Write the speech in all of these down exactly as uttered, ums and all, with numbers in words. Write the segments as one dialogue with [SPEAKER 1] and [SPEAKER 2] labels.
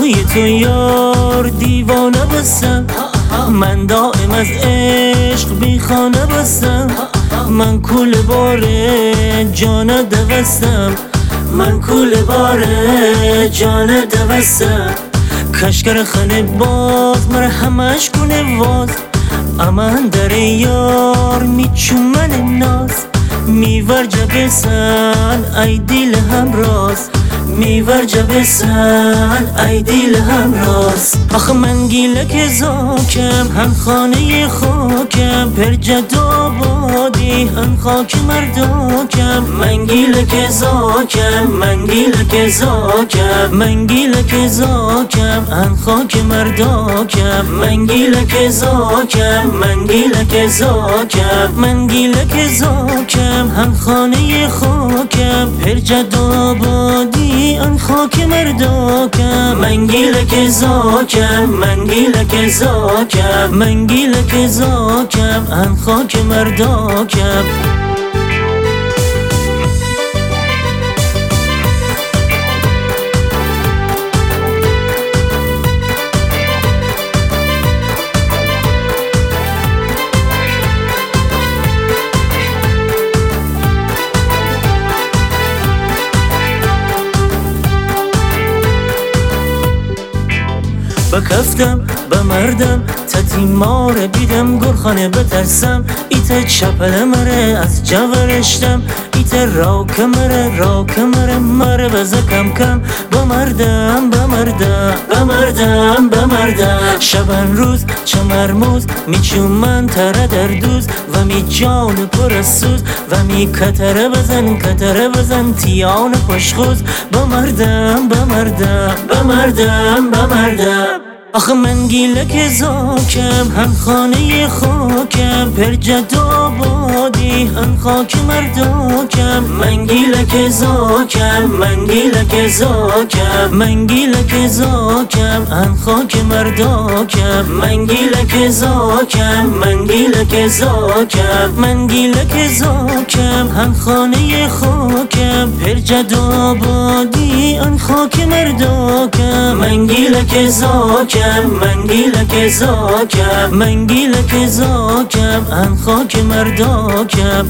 [SPEAKER 1] روی تو یار دیوانه بستم، من دائم از عشق بی خانه بستم. من کول بار جانه دوستم، من کول بار جانه دوستم. کشگر خانه باز مر همش کنه واز، امان در یار میچومن ناز. میور جبسن ای دیل همراز، میور جبسن ای دیل همراز. آخه من گیلک زاکم هم خانه خاکم، پر جد آبادی هم خاک مرداکم. من گیلک زاکم من گیلک زاکم من گیلک زاکم هم خاک مرداکم. من گیلک زاکم من گیلک زاکم من گیلک زاکم هم خانه خاکم، پر جد آبادی ان خاک مرداکم. من گیلک زاکم من گیلک زاکم من گیلک زاکم ان خاک مرداکم. بکفتم بمردم تتیمار بیدم گرخانه بترسم. ایت چپل مره از جورشتم، ایت راک مره راک مره مره بزه کم کم. بمردم بمردم بمردم بمردم. شبن روز چه مرموز میچومن تره در دوز، و می جان پر سوز و می کتره بزن کتره بزن تیان پشخوز. بمردم بمردم بمردم بمردم. آخه من گیلک زاکم هم خانه خاکم، پر جد آبادی هم خاک مرداکم. من گیلک زاکم من گیلک زاکم من گیلک زاکم هم خاک مرداکم. من گیلک زاکم من گیلک زاکم من گیلک زاکم هم خانه خاکم، پر جد آبادی هم خاک مرداکم. من گیلک زاکم من گیلک زاکم من گیلک زاکم ان خاک مرداکم.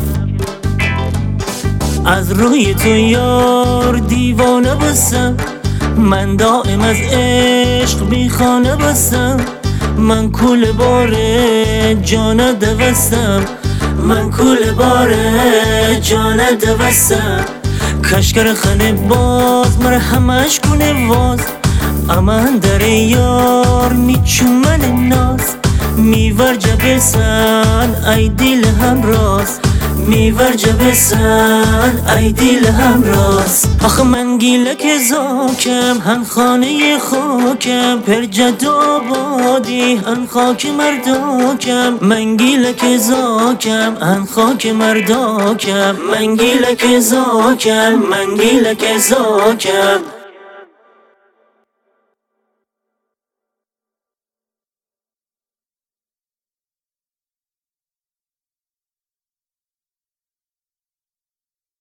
[SPEAKER 1] از روی تو یار دیوانه بستم، من دائم از عشق بی خانه بستم. من کول بار جانه دوستم، من کول بار جانه دوستم. کشگر خانه باز مر همش کنه واز، امان در یار میچومن ناز. میور جبسن ای دیل همراز، میور جبسن ای دیل همراز. آخه من گیلک زاکم هم خانه خاکم، پر جد آبادی هم خاک مرداکم. من گیلک زاکم هم خاک مرداکم. من گیلک زاکم من گیلک زاکم.